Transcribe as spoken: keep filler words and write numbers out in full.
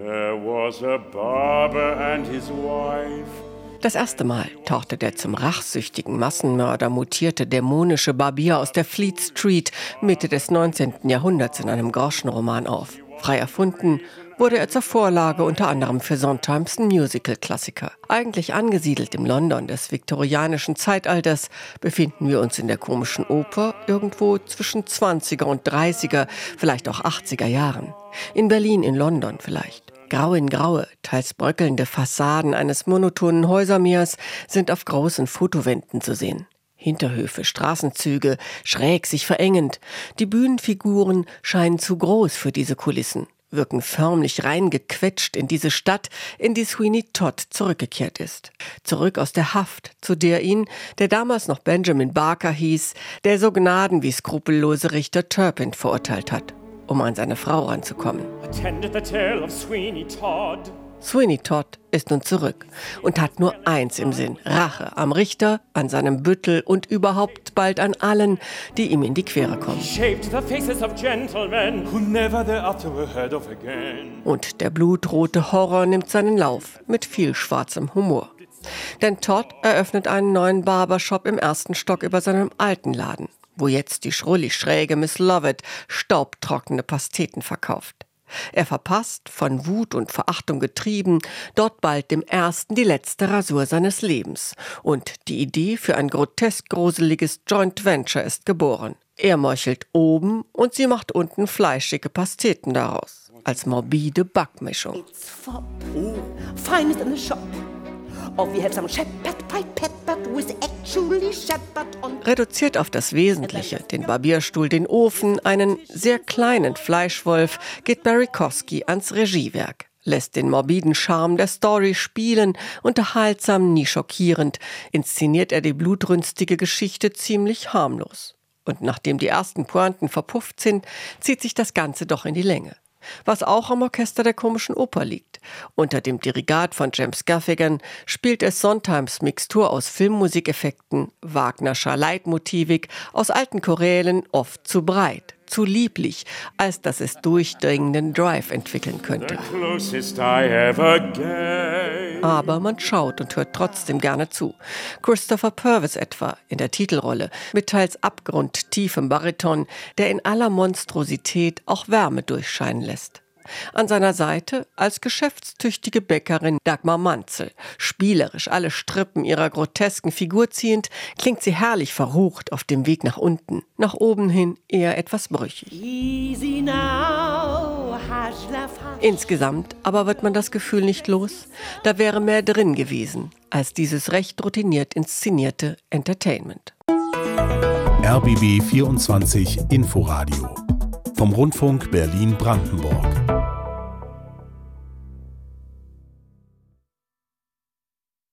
There was a barber and his wife. Das erste Mal tauchte der zum rachsüchtigen Massenmörder mutierte dämonische Barbier aus der Fleet Street Mitte des neunzehnten Jahrhunderts in einem Groschenroman auf. Frei erfunden wurde er zur Vorlage unter anderem für Sondheims Musical-Klassiker. Eigentlich angesiedelt im London des viktorianischen Zeitalters befinden wir uns in der komischen Oper irgendwo zwischen zwanziger und dreißiger, vielleicht auch achtziger Jahren. In Berlin, in London vielleicht. Grau in graue, teils bröckelnde Fassaden eines monotonen Häusermeers sind auf großen Fotowänden zu sehen. Hinterhöfe, Straßenzüge, schräg sich verengend. Die Bühnenfiguren scheinen zu groß für diese Kulissen, wirken förmlich reingequetscht in diese Stadt, in die Sweeney Todd zurückgekehrt ist. Zurück aus der Haft, zu der ihn, der damals noch Benjamin Barker hieß, der so gnaden- wie skrupellose Richter Turpin verurteilt hat, um an seine Frau ranzukommen. Sweeney Todd. Sweeney Todd ist nun zurück und hat nur eins im Sinn: Rache am Richter, an seinem Büttel und überhaupt bald an allen, die ihm in die Quere kommen. Und der blutrote Horror nimmt seinen Lauf mit viel schwarzem Humor. Denn Todd eröffnet einen neuen Barbershop im ersten Stock über seinem alten Laden, wo jetzt die schrullig schräge Miss Lovett staubtrockene Pasteten verkauft. Er verpasst, von Wut und Verachtung getrieben, dort bald dem Ersten die letzte Rasur seines Lebens. Und die Idee für ein grotesk gruseliges Joint Venture ist geboren. Er meuchelt oben und sie macht unten fleischige Pasteten daraus. Als morbide Backmischung. It's fop. Oh. Finest in the shop. Oh, we have some shepherd pie peppered with actually shepherd on. Reduziert auf das Wesentliche, den Barbierstuhl, den Ofen, einen sehr kleinen Fleischwolf, geht Barry Kosky ans Regiewerk, lässt den morbiden Charme der Story spielen, unterhaltsam, nie schockierend, inszeniert er die blutrünstige Geschichte ziemlich harmlos. Und nachdem die ersten Pointen verpufft sind, zieht sich das Ganze doch in die Länge. Was auch am Orchester der komischen Oper liegt. Unter dem Dirigat von James Gaffigan spielt es Sondheims Mixtur aus Filmmusikeffekten, Wagnerscher Leitmotivik, aus alten Chorälen oft zu breit, zu lieblich, als dass es durchdringenden Drive entwickeln könnte. Aber man schaut und hört trotzdem gerne zu. Christopher Purvis etwa in der Titelrolle, mit teils abgrundtiefem Bariton, der in aller Monstrosität auch Wärme durchscheinen lässt. An seiner Seite als geschäftstüchtige Bäckerin Dagmar Manzel. Spielerisch alle Strippen ihrer grotesken Figur ziehend, klingt sie herrlich verrucht auf dem Weg nach unten. Nach oben hin eher etwas brüchig. Easy now, hush, love, hush. Insgesamt aber wird man das Gefühl nicht los, da wäre mehr drin gewesen als dieses recht routiniert inszenierte Entertainment. R B B vierundzwanzig Inforadio vom Rundfunk Berlin-Brandenburg.